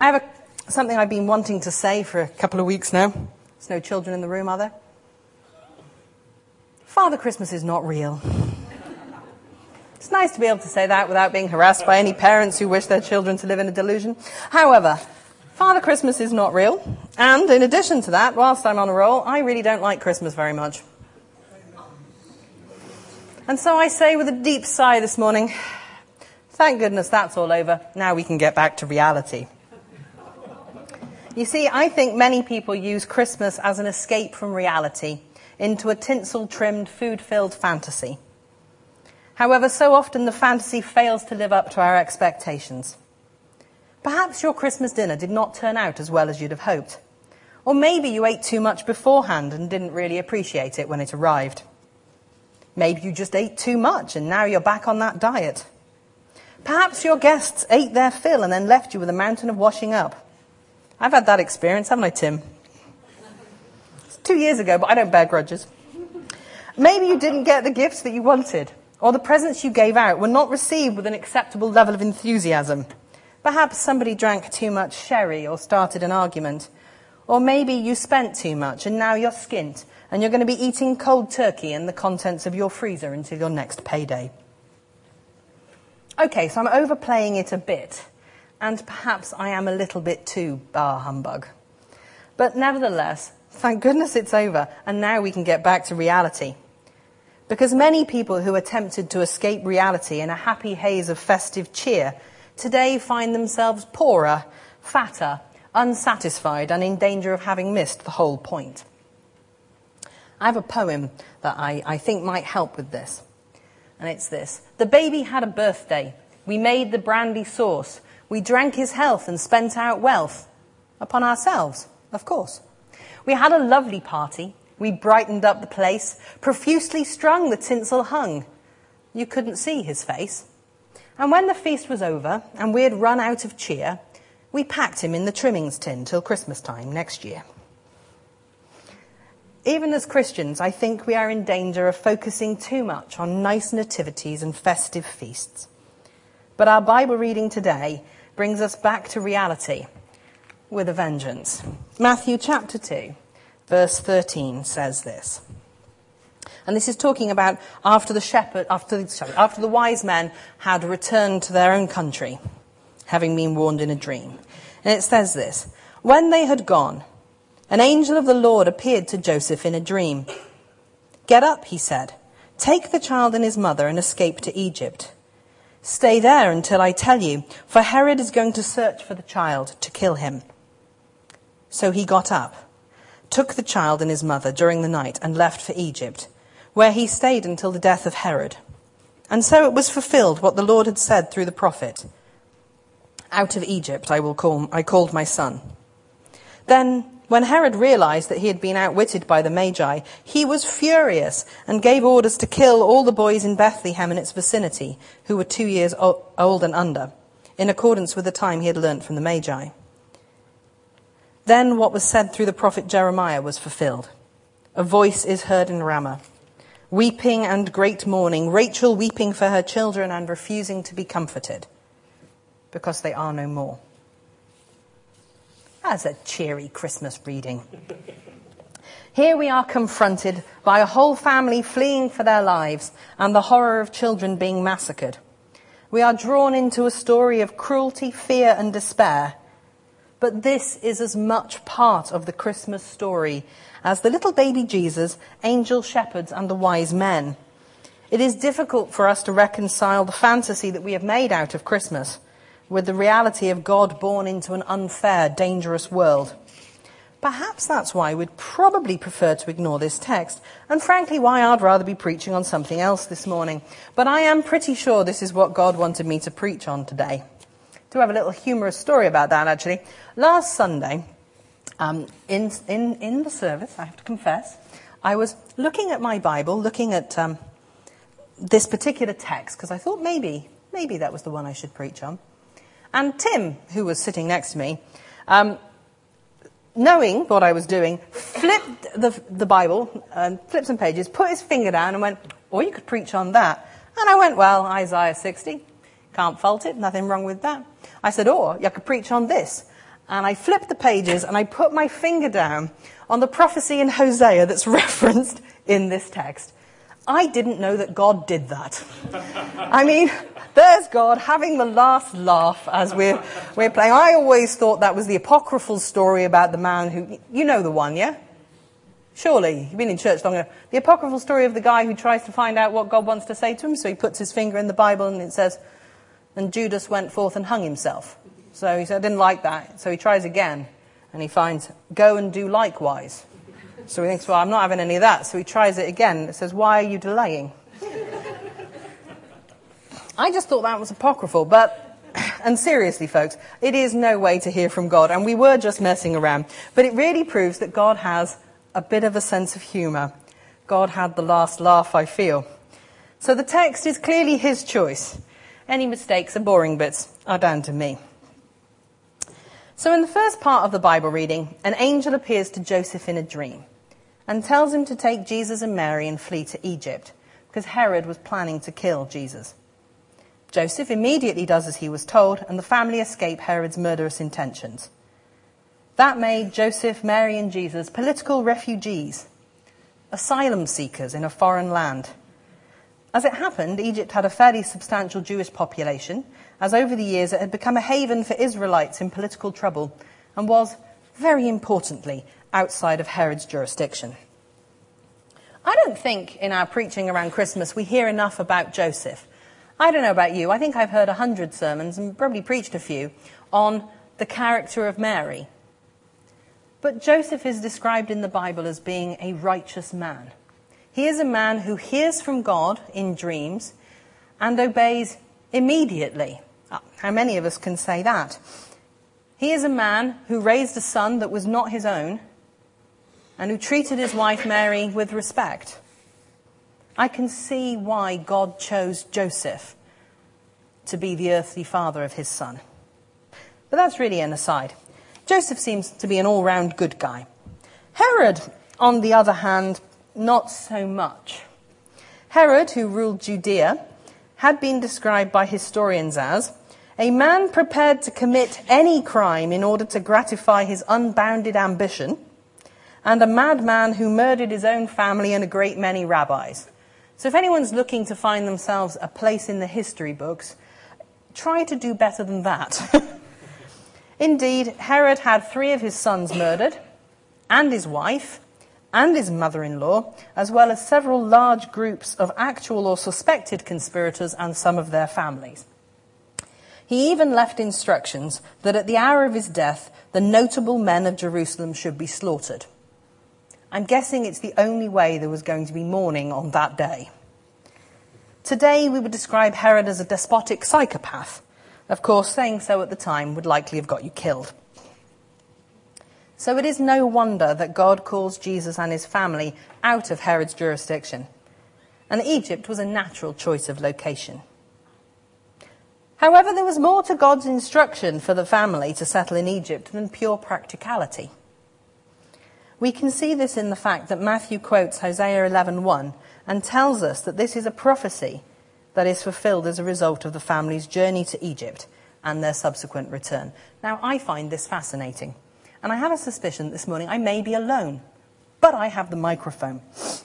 I have something I've been wanting to say for a couple of weeks now. There's no children in the room, are there? Father Christmas is not real. It's nice to be able to say that without being harassed by any parents who wish their children to live in a delusion. However, Father Christmas is not real. And in addition to that, whilst I'm on a roll, I really don't like Christmas very much. And so I say with a deep sigh this morning, thank goodness that's all over. Now we can get back to reality. You see, I think many people use Christmas as an escape from reality into a tinsel-trimmed, food-filled fantasy. However, so often the fantasy fails to live up to our expectations. Perhaps your Christmas dinner did not turn out as well as you'd have hoped. Or maybe you ate too much beforehand and didn't really appreciate it when it arrived. Maybe you just ate too much and now you're back on that diet. Perhaps your guests ate their fill and then left you with a mountain of washing up. I've had that experience, haven't I, Tim? It's 2 years ago, but I don't bear grudges. Maybe you didn't get the gifts that you wanted, or the presents you gave out were not received with an acceptable level of enthusiasm. Perhaps somebody drank too much sherry or started an argument. Or maybe you spent too much and now you're skint and you're going to be eating cold turkey and the contents of your freezer until your next payday. Okay, so I'm overplaying it a bit. And perhaps I am a little bit too bar humbug. But nevertheless, thank goodness it's over, and now we can get back to reality. Because many people who attempted to escape reality in a happy haze of festive cheer today find themselves poorer, fatter, unsatisfied, and in danger of having missed the whole point. I have a poem that I think might help with this. And it's this. The baby had a birthday. We made the brandy sauce. We drank his health and spent out wealth upon ourselves, of course. We had a lovely party. We brightened up the place, profusely strung the tinsel hung. You couldn't see his face. And when the feast was over and we had run out of cheer, we packed him in the trimmings tin till Christmas time next year. Even as Christians, I think we are in danger of focusing too much on nice nativities and festive feasts. But our Bible reading today brings us back to reality with a vengeance. Matthew chapter 2, verse 13 says this. And this is talking about after the wise men had returned to their own country, having been warned in a dream. And it says this, when they had gone, an angel of the Lord appeared to Joseph in a dream. Get up, he said, take the child and his mother and escape to Egypt. Stay there until I tell you, for Herod is going to search for the child to kill him. So he got up, took the child and his mother during the night and left for Egypt, where he stayed until the death of Herod. And so it was fulfilled what the Lord had said through the prophet. Out of Egypt I called my son. Then, when Herod realized that he had been outwitted by the Magi, he was furious and gave orders to kill all the boys in Bethlehem and its vicinity who were 2 years old and under, in accordance with the time he had learnt from the Magi. Then what was said through the prophet Jeremiah was fulfilled. A voice is heard in Ramah, weeping and great mourning, Rachel weeping for her children and refusing to be comforted, because they are no more. That's a cheery Christmas reading. Here we are confronted by a whole family fleeing for their lives and the horror of children being massacred. We are drawn into a story of cruelty, fear and despair. But this is as much part of the Christmas story as the little baby Jesus, angel shepherds and the wise men. It is difficult for us to reconcile the fantasy that we have made out of Christmas with the reality of God born into an unfair, dangerous world. Perhaps that's why we'd probably prefer to ignore this text, and frankly why I'd rather be preaching on something else this morning. But I am pretty sure this is what God wanted me to preach on today. I do have a little humorous story about that, actually. Last Sunday, in the service, I have to confess, I was looking at my Bible, looking at this particular text, because I thought maybe that was the one I should preach on. And Tim, who was sitting next to me, knowing what I was doing, flipped the Bible, flipped some pages, put his finger down and went, oh, you could preach on that. And I went, well, Isaiah 60, can't fault it, nothing wrong with that. I said, or you could preach on this. and I flipped the pages and I put my finger down on the prophecy in Hosea that's referenced in this text. I didn't know that God did that. I mean, there's God having the last laugh as we're playing. I always thought that was the apocryphal story about the man who, you know the one, yeah? Surely, you've been in church long enough. The apocryphal story of the guy who tries to find out what God wants to say to him, so he puts his finger in the Bible and it says, and Judas went forth and hung himself. So he said, I didn't like that. So he tries again and he finds, go and do likewise. So he thinks, well, I'm not having any of that. So he tries it again. It says, why are you delaying? I just thought that was apocryphal, and seriously, folks, it is no way to hear from God, and we were just messing around. But it really proves that God has a bit of a sense of humour. God had the last laugh, I feel. So the text is clearly his choice. Any mistakes or boring bits are down to me. So in the first part of the Bible reading, an angel appears to Joseph in a dream and tells him to take Jesus and Mary and flee to Egypt, because Herod was planning to kill Jesus. Joseph immediately does as he was told, and the family escape Herod's murderous intentions. That made Joseph, Mary and Jesus political refugees, asylum seekers in a foreign land. As it happened, Egypt had a fairly substantial Jewish population, as over the years it had become a haven for Israelites in political trouble and was, very importantly, outside of Herod's jurisdiction. I don't think in our preaching around Christmas we hear enough about Joseph. I don't know about you, I think I've heard 100 sermons and probably preached a few on the character of Mary. But Joseph is described in the Bible as being a righteous man. He is a man who hears from God in dreams and obeys immediately. How many of us can say that? He is a man who raised a son that was not his own and who treated his wife Mary with respect. I can see why God chose Joseph to be the earthly father of his son. But that's really an aside. Joseph seems to be an all-round good guy. Herod, on the other hand, not so much. Herod, who ruled Judea, had been described by historians as a man prepared to commit any crime in order to gratify his unbounded ambition, and a madman who murdered his own family and a great many rabbis. So if anyone's looking to find themselves a place in the history books, try to do better than that. Indeed, Herod had 3 of his sons murdered, and his wife, and his mother-in-law, as well as several large groups of actual or suspected conspirators and some of their families. He even left instructions that at the hour of his death, the notable men of Jerusalem should be slaughtered. I'm guessing it's the only way there was going to be mourning on that day. Today, we would describe Herod as a despotic psychopath. Of course, saying so at the time would likely have got you killed. So it is no wonder that God calls Jesus and his family out of Herod's jurisdiction. And Egypt was a natural choice of location. However, there was more to God's instruction for the family to settle in Egypt than pure practicality. We can see this in the fact that Matthew quotes Hosea 11:1 and tells us that this is a prophecy that is fulfilled as a result of the family's journey to Egypt and their subsequent return. Now, I find this fascinating, and I have a suspicion this morning I may be alone, but I have the microphone.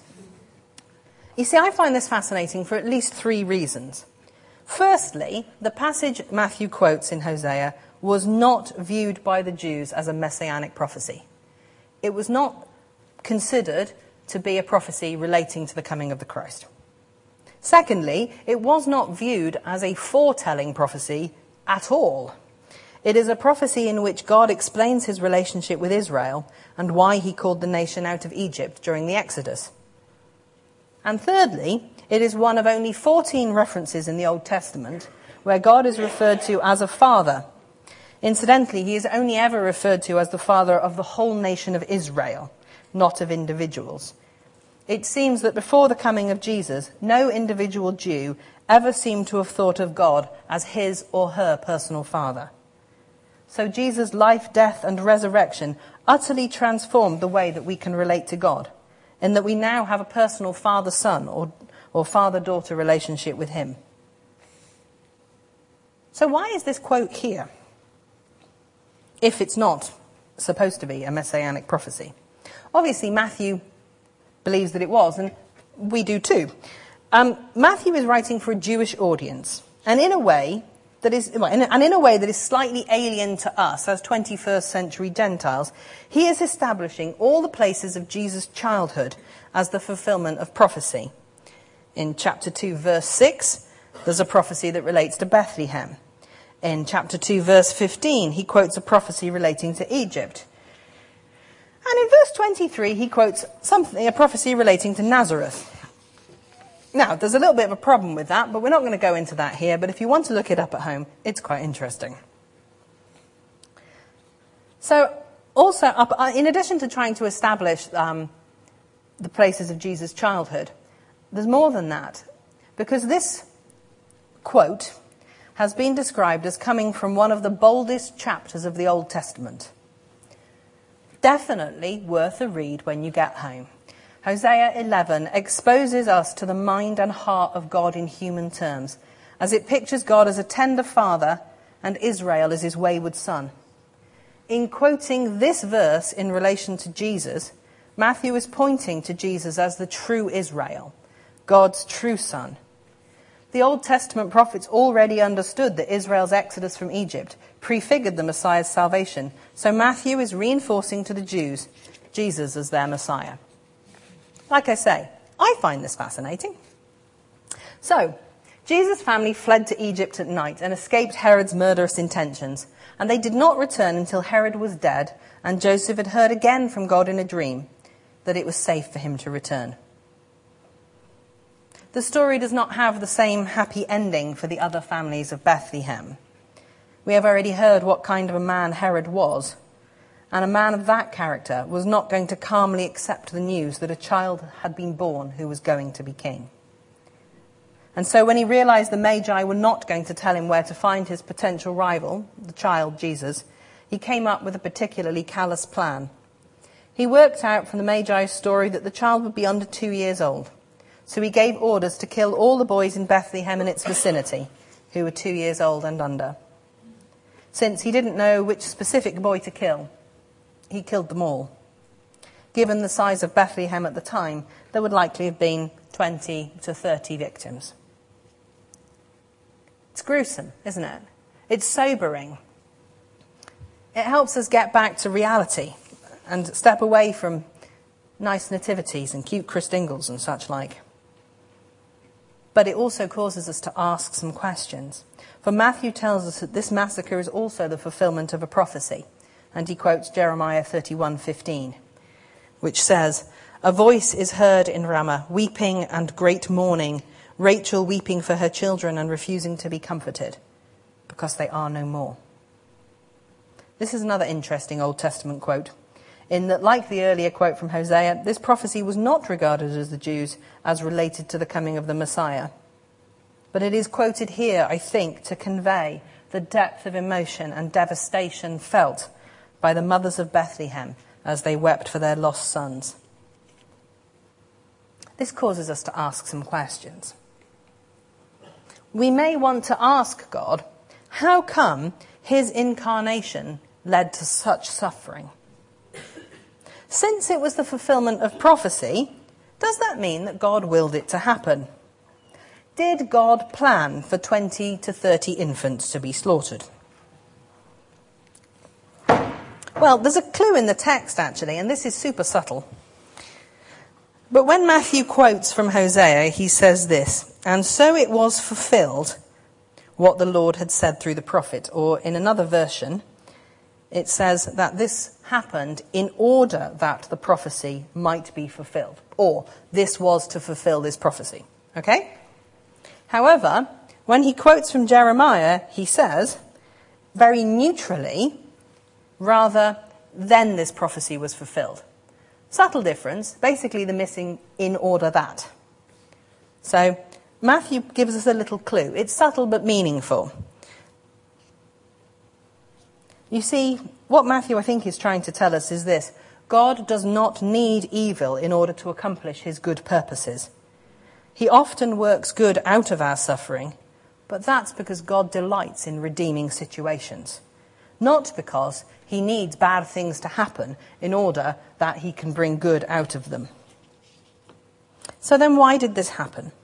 You see, I find this fascinating for at least 3 reasons. Firstly, the passage Matthew quotes in Hosea was not viewed by the Jews as a messianic prophecy. It was not considered to be a prophecy relating to the coming of the Christ. Secondly, it was not viewed as a foretelling prophecy at all. It is a prophecy in which God explains his relationship with Israel and why he called the nation out of Egypt during the Exodus. And thirdly, it is one of only 14 references in the Old Testament where God is referred to as a father. Incidentally, he is only ever referred to as the father of the whole nation of Israel, not of individuals. It seems that before the coming of Jesus, no individual Jew ever seemed to have thought of God as his or her personal father. So Jesus' life, death, and resurrection utterly transformed the way that we can relate to God, in that we now have a personal father-son or father-daughter relationship with him. So why is this quote here? if it's not supposed to be a messianic prophecy. Obviously, Matthew believes that it was, and we do too. Matthew is writing for a Jewish audience, and in a way that is slightly alien to us as 21st century Gentiles. He is establishing all the places of Jesus' childhood as the fulfillment of prophecy. In chapter 2, verse 6, there's a prophecy that relates to Bethlehem. In chapter 2, verse 15, he quotes a prophecy relating to Egypt. And in verse 23, he quotes a prophecy relating to Nazareth. Now, there's a little bit of a problem with that, but we're not going to go into that here. But if you want to look it up at home, it's quite interesting. So, also, in addition to trying to establish the places of Jesus' childhood, there's more than that. Because this quote has been described as coming from one of the boldest chapters of the Old Testament. Definitely worth a read when you get home. Hosea 11 exposes us to the mind and heart of God in human terms, as it pictures God as a tender father and Israel as his wayward son. In quoting this verse in relation to Jesus, Matthew is pointing to Jesus as the true Israel, God's true son. The Old Testament prophets already understood that Israel's exodus from Egypt prefigured the Messiah's salvation, so Matthew is reinforcing to the Jews Jesus as their Messiah. Like I say, I find this fascinating. So, Jesus' family fled to Egypt at night and escaped Herod's murderous intentions, and they did not return until Herod was dead and Joseph had heard again from God in a dream that it was safe for him to return. The story does not have the same happy ending for the other families of Bethlehem. We have already heard what kind of a man Herod was, and a man of that character was not going to calmly accept the news that a child had been born who was going to be king. And so when he realized the Magi were not going to tell him where to find his potential rival, the child Jesus, he came up with a particularly callous plan. He worked out from the Magi's story that the child would be under 2 years old. So he gave orders to kill all the boys in Bethlehem and its vicinity who were 2 years old and under. Since he didn't know which specific boy to kill, he killed them all. Given the size of Bethlehem at the time, there would likely have been 20 to 30 victims. It's gruesome, isn't it? It's sobering. It helps us get back to reality and step away from nice nativities and cute Christingles and such like. But it also causes us to ask some questions. For Matthew tells us that this massacre is also the fulfillment of a prophecy. And he quotes Jeremiah 31:15, which says, "A voice is heard in Ramah, weeping and great mourning, Rachel weeping for her children and refusing to be comforted, because they are no more." This is another interesting Old Testament quote, in that, like the earlier quote from Hosea, this prophecy was not regarded as the Jews as related to the coming of the Messiah. But it is quoted here, I think, to convey the depth of emotion and devastation felt by the mothers of Bethlehem as they wept for their lost sons. This causes us to ask some questions. We may want to ask God, how come his incarnation led to such suffering? Since it was the fulfillment of prophecy, does that mean that God willed it to happen? Did God plan for 20 to 30 infants to be slaughtered? Well, there's a clue in the text, actually, and this is super subtle. But when Matthew quotes from Hosea, he says this, "And so it was fulfilled what the Lord had said through the prophet." Or in another version, it says that this happened in order that the prophecy might be fulfilled. Or this was to fulfill this prophecy. Okay? However, when he quotes from Jeremiah, he says, very neutrally, rather, then this prophecy was fulfilled. Subtle difference, basically the missing in order that. So Matthew gives us a little clue. It's subtle but meaningful. You see, what Matthew, I think, is trying to tell us is this: God does not need evil in order to accomplish his good purposes. He often works good out of our suffering, but that's because God delights in redeeming situations, not because He needs bad things to happen in order that he can bring good out of them. So then why did this happen?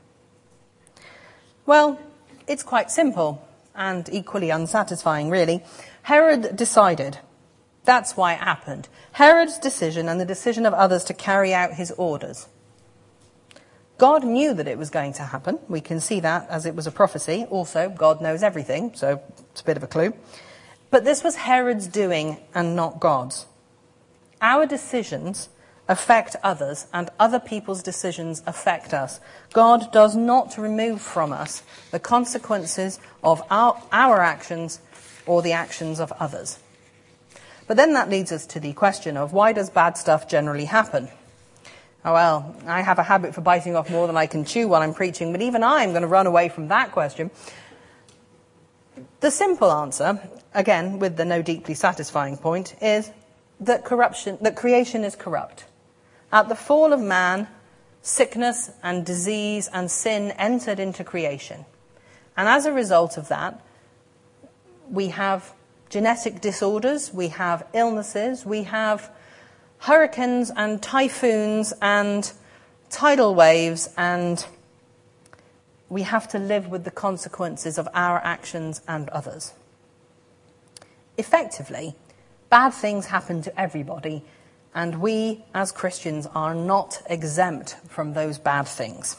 Well, it's quite simple and equally unsatisfying, really. Herod decided. That's why it happened. Herod's decision and the decision of others to carry out his orders. God knew that it was going to happen. We can see that as it was a prophecy. Also, God knows everything, so it's a bit of a clue. But this was Herod's doing and not God's. Our decisions affect others, and other people's decisions affect us. God does not remove from us the consequences of our actions or the actions of others. But then that leads us to the question of, why does bad stuff generally happen? Oh, well, I have a habit for biting off more than I can chew while I'm preaching, but even I'm going to run away from that question. The simple answer, again, with the no deeply satisfying point, is that creation is corrupt. At the fall of man, sickness and disease and sin entered into creation. And as a result of that, we have genetic disorders, we have illnesses, we have hurricanes and typhoons and tidal waves, and we have to live with the consequences of our actions and others. Effectively, bad things happen to everybody, and we as Christians are not exempt from those bad things.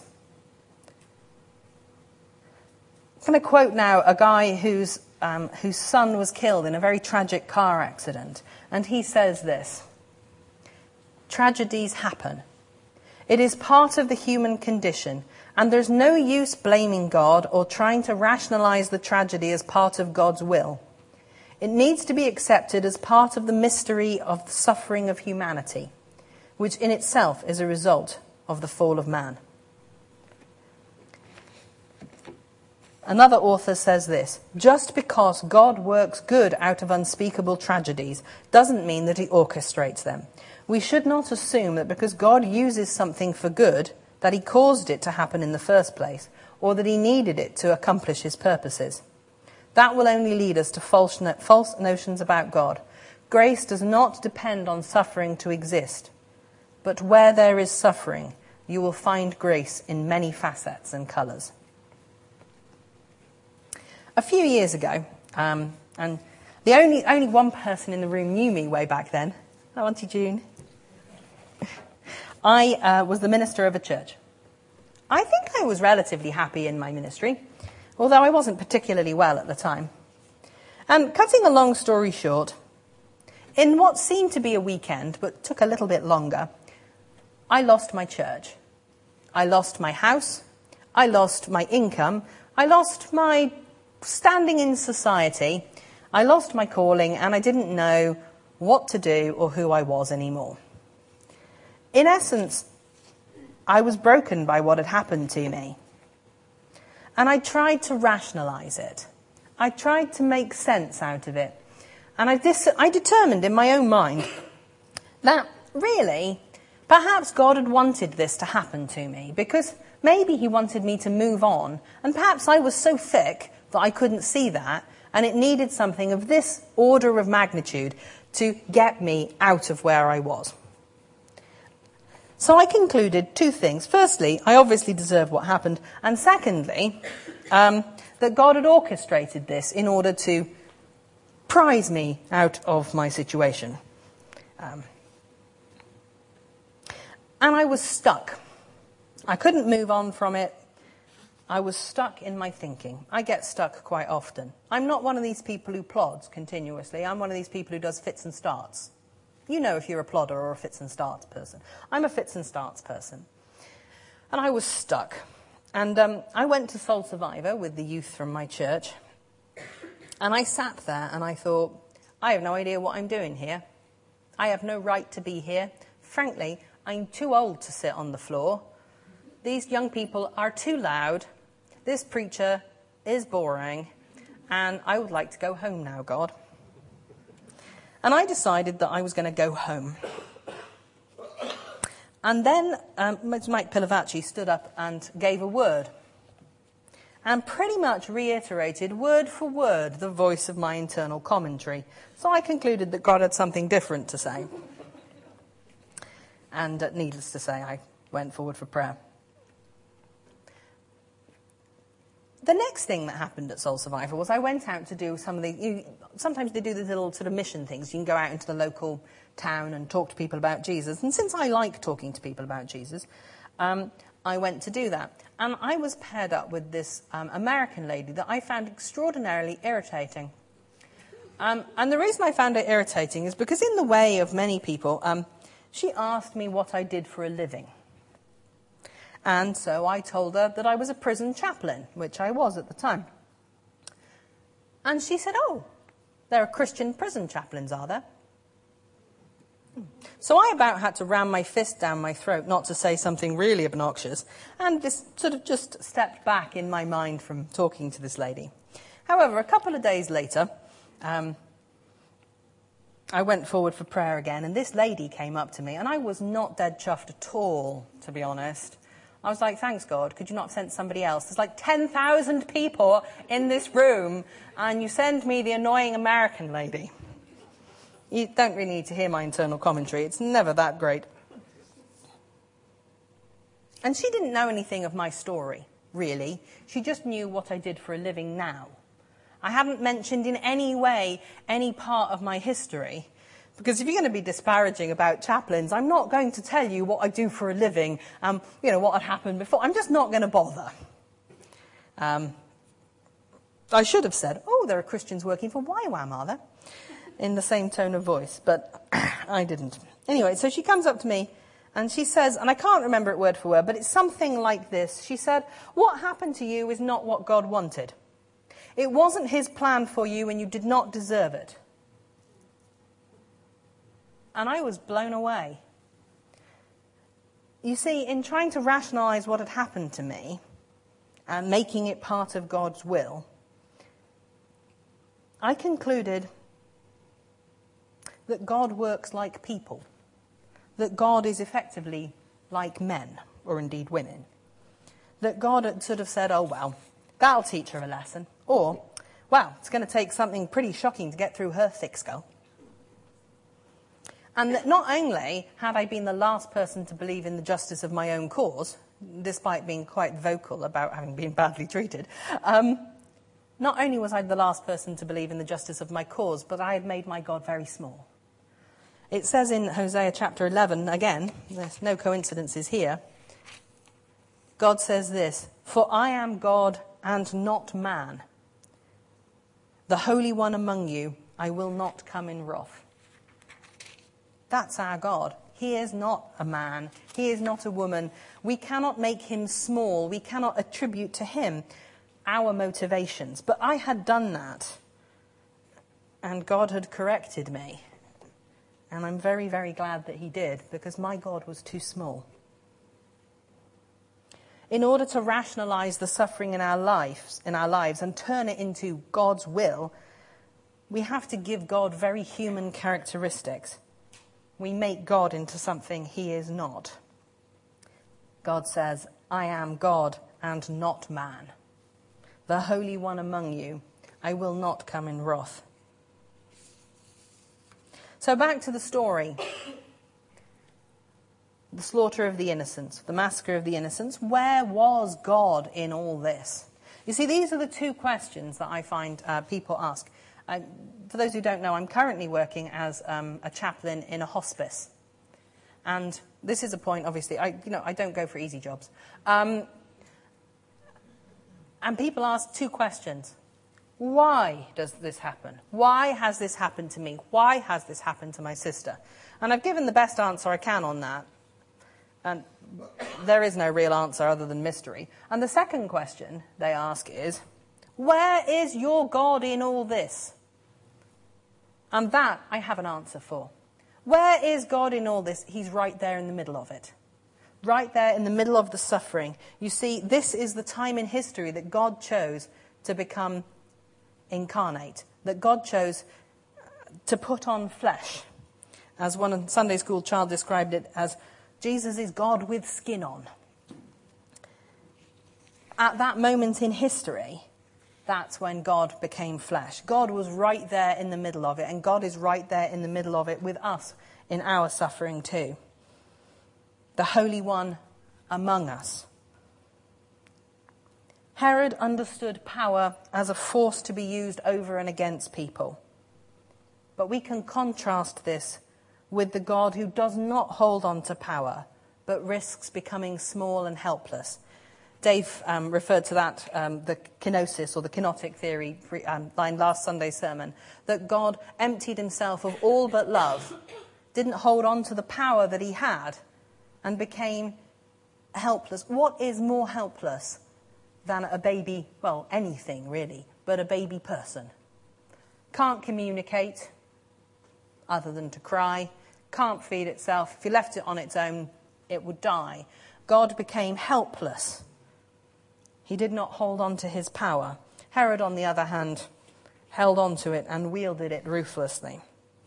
I'm going to quote now a guy whose son was killed in a very tragic car accident, and he says this: "Tragedies happen. It is part of the human condition, and there's no use blaming God or trying to rationalize the tragedy as part of God's will. It needs to be accepted as part of the mystery of the suffering of humanity, which in itself is a result of the fall of man." Another author says this: "Just because God works good out of unspeakable tragedies doesn't mean that he orchestrates them. We should not assume that because God uses something for good, that he caused it to happen in the first place, or that he needed it to accomplish his purposes. That will only lead us to false notions about God. Grace does not depend on suffering to exist, but where there is suffering, you will find grace in many facets and colours." A few years ago, and the only one person in the room knew me way back then. Oh, Auntie June. I was the minister of a church. I think I was relatively happy in my ministry, although I wasn't particularly well at the time. And cutting a long story short, in what seemed to be a weekend, but took a little bit longer, I lost my church. I lost my house. I lost my income. I lost my standing in society. I lost my calling, and I didn't know what to do or who I was anymore. In essence, I was broken by what had happened to me. And I tried to rationalize it. I tried to make sense out of it. And I determined in my own mind that really, perhaps God had wanted this to happen to me, because maybe he wanted me to move on, and perhaps I was so thick that I couldn't see that, and it needed something of this order of magnitude to get me out of where I was. So I concluded two things. Firstly, I obviously deserved what happened, and secondly, that God had orchestrated this in order to prize me out of my situation. And I was stuck. I couldn't move on from it. I was stuck in my thinking. I get stuck quite often. I'm not one of these people who plods continuously. I'm one of these people who does fits and starts. You know if you're a plodder or a fits and starts person. I'm a fits and starts person. And I was stuck. And I went to Soul Survivor with the youth from my church. And I sat there and I thought, I have no idea what I'm doing here. I have no right to be here. Frankly, I'm too old to sit on the floor. These young people are too loud. This preacher is boring. And I would like to go home now, God. And I decided that I was going to go home. And then Mike Pilavachi stood up and gave a word. and pretty much reiterated word for word the voice of my internal commentary. So I concluded that God had something different to say. And needless to say, I went forward for prayer. The next thing that happened at Soul Survivor was I went out to do some of the... sometimes they do these little sort of mission things. You can go out into the local town and talk to people about Jesus. And since I like talking to people about Jesus, I went to do that. And I was paired up with this American lady that I found extraordinarily irritating. And the reason I found her irritating is because in the way of many people, she asked me what I did for a living. And so I told her that I was a prison chaplain, which I was at the time. And she said, "Oh, there are Christian prison chaplains, are there?" So I about had to ram my fist down my throat not to say something really obnoxious, and this sort of just stepped back in my mind from talking to this lady. However, a couple of days later, I went forward for prayer again, and this lady came up to me, and I was not dead chuffed at all, to be honest. I was like, "Thanks, God, could you not have sent somebody else? There's like 10,000 people in this room, and you send me the annoying American lady." You don't really need to hear my internal commentary. It's never that great. And she didn't know anything of my story, really. She just knew what I did for a living now. I haven't mentioned in any way any part of my history. Because if you're going to be disparaging about chaplains, I'm not going to tell you what I do for a living, what had happened before. I'm just not going to bother. I should have said, "Oh, there are Christians working for YWAM, are there?" in the same tone of voice, but I didn't. Anyway, so she comes up to me and she says, and I can't remember it word for word, but it's something like this. She said, "What happened to you is not what God wanted. It wasn't his plan for you and you did not deserve it." And I was blown away. You see, in trying to rationalize what had happened to me and making it part of God's will, I concluded that God works like people, that God is effectively like men, or indeed women, that God had sort of said, "Oh, well, that'll teach her a lesson," or, "Wow, it's going to take something pretty shocking to get through her thick skull." And that not only had I been the last person to believe in the justice of my own cause, despite being quite vocal about having been badly treated, not only was I the last person to believe in the justice of my cause, but I had made my God very small. It says in Hosea chapter 11, again, there's no coincidences here, God says this, "For I am God and not man. The Holy One among you, I will not come in wrath." That's our God. He is not a man. He is not a woman. We cannot make him small. We cannot attribute to him our motivations. But I had done that, and God had corrected me. And I'm very, very glad that he did, because my God was too small. In order to rationalize the suffering in our lives and turn it into God's will, we have to give God very human characteristics. We make God into something he is not. God says, "I am God and not man. The Holy One among you, I will not come in wrath." So back to the story. The slaughter of the innocents, the massacre of the innocents. Where was God in all this? You see, these are the two questions that I find people ask. For those who don't know, I'm currently working as a chaplain in a hospice. And this is a point, obviously, I don't go for easy jobs. And people ask two questions. Why does this happen? Why has this happened to me? Why has this happened to my sister? And I've given the best answer I can on that. And there is no real answer other than mystery. And the second question they ask is, where is your God in all this? And that I have an answer for. Where is God in all this? He's right there in the middle of it. Right there in the middle of the suffering. You see, this is the time in history that God chose to become incarnate. That God chose to put on flesh. As one Sunday school child described it as, Jesus is God with skin on. at that moment in history, that's when God became flesh. God was right there in the middle of it, and God is right there in the middle of it with us in our suffering too. The Holy One among us. Herod understood power as a force to be used over and against people. But we can contrast this with the God who does not hold on to power, but risks becoming small and helpless. Dave referred to that, the kenosis or the kenotic theory line last Sunday's sermon, that God emptied himself of all but love, didn't hold on to the power that he had, and became helpless. What is more helpless than a baby, well, anything really, but a baby person? Can't communicate other than to cry, can't feed itself. If you left it on its own, it would die. God became helpless. He did not hold on to his power. Herod, on the other hand, held on to it and wielded it ruthlessly.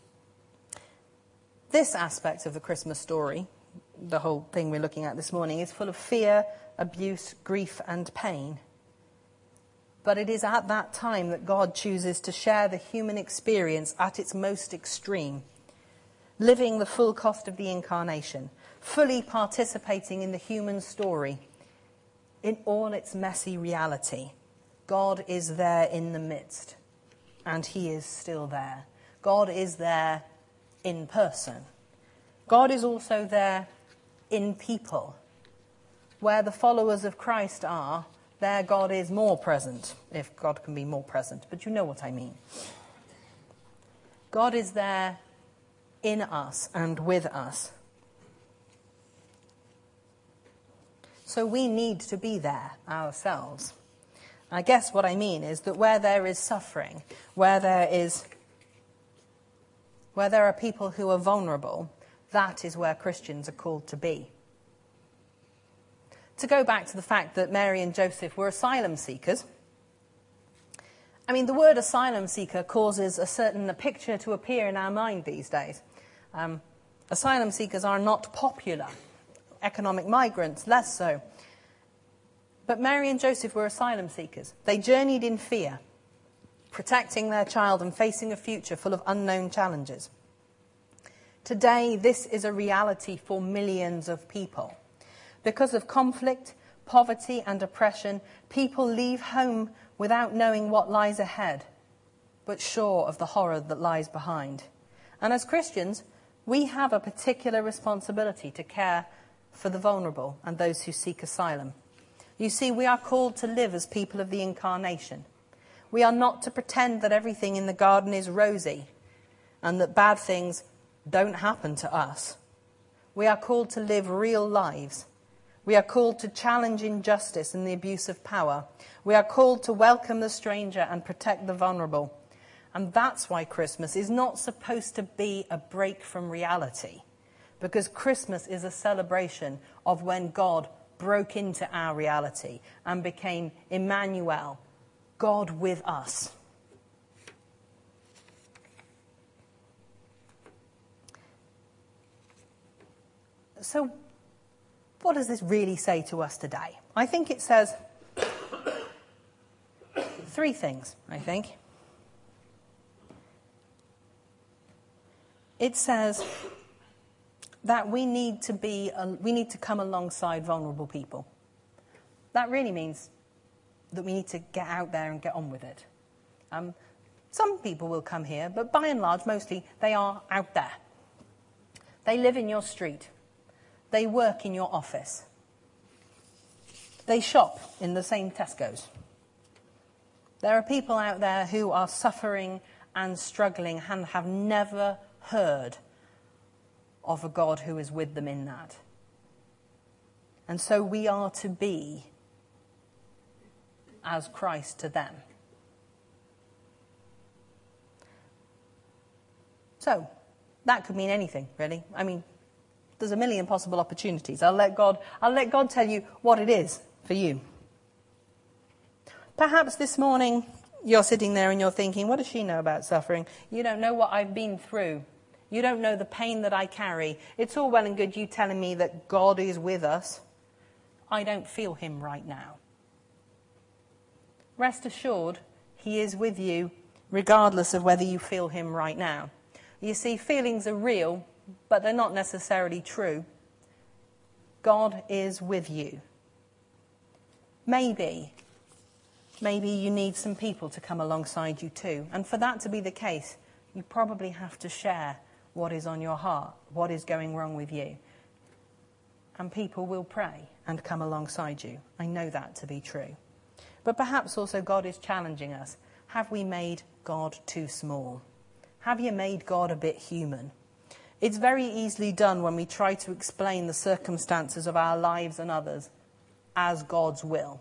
This aspect of the Christmas story, the whole thing we're looking at this morning, is full of fear, abuse, grief, and pain. But it is at that time that God chooses to share the human experience at its most extreme, living the full cost of the incarnation, fully participating in the human story in all its messy reality. God is there in the midst, and he is still there. God is there in person. God is also there in people. Where the followers of Christ are, there God is more present, if God can be more present. But you know what I mean. God is there in us and with us. So we need to be there ourselves. I guess what I mean is that where there is suffering, where there are people who are vulnerable, that is where Christians are called to be. To go back to the fact that Mary and Joseph were asylum seekers, I mean, the word asylum seeker causes a picture to appear in our mind these days. Asylum seekers are not popular. Economic migrants, less so. But Mary and Joseph were asylum seekers. They journeyed in fear, protecting their child and facing a future full of unknown challenges. Today, this is a reality for millions of people. Because of conflict, poverty, and oppression, people leave home without knowing what lies ahead, but sure of the horror that lies behind. And as Christians, we have a particular responsibility to care for the vulnerable and those who seek asylum. You see, we are called to live as people of the incarnation. We are not to pretend that everything in the garden is rosy and that bad things don't happen to us. We are called to live real lives. We are called to challenge injustice and the abuse of power. We are called to welcome the stranger and protect the vulnerable. And that's why Christmas is not supposed to be a break from reality. Because Christmas is a celebration of when God broke into our reality and became Emmanuel, God with us. So, what does this really say to us today? I think it says three things, I think. It says that we need to come alongside vulnerable people. That really means that we need to get out there and get on with it. Some people will come here, but by and large, mostly, they are out there. They live in your street. They work in your office. They shop in the same Tesco's. There are people out there who are suffering and struggling and have never heard of a God who is with them in that. And so we are to be as Christ to them. So, that could mean anything, really. I mean, there's a million possible opportunities. I'll let God tell you what it is for you. Perhaps this morning you're sitting there and you're thinking, what does she know about suffering? You don't know what I've been through. You don't know the pain that I carry. It's all well and good you telling me that God is with us. I don't feel him right now. rest assured, he is with you regardless of whether you feel him right now. You see, feelings are real, but they're not necessarily true. God is with you. Maybe you need some people to come alongside you too. And for that to be the case, you probably have to share what is on your heart, what is going wrong with you. And people will pray and come alongside you. I know that to be true. But perhaps also God is challenging us. Have we made God too small? Have you made God a bit human? It's very easily done when we try to explain the circumstances of our lives and others as God's will.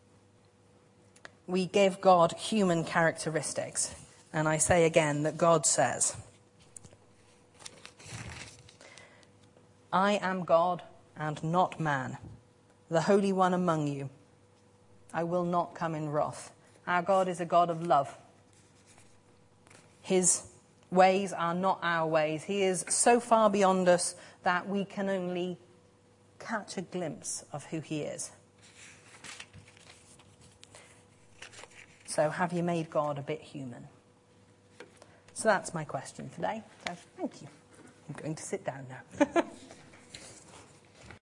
We give God human characteristics. And I say again that God says, I am God and not man, the Holy One among you. I will not come in wrath. Our God is a God of love. His ways are not our ways. He is so far beyond us that we can only catch a glimpse of who he is. So have you made God a bit human? So that's my question today. So thank you. I'm going to sit down now.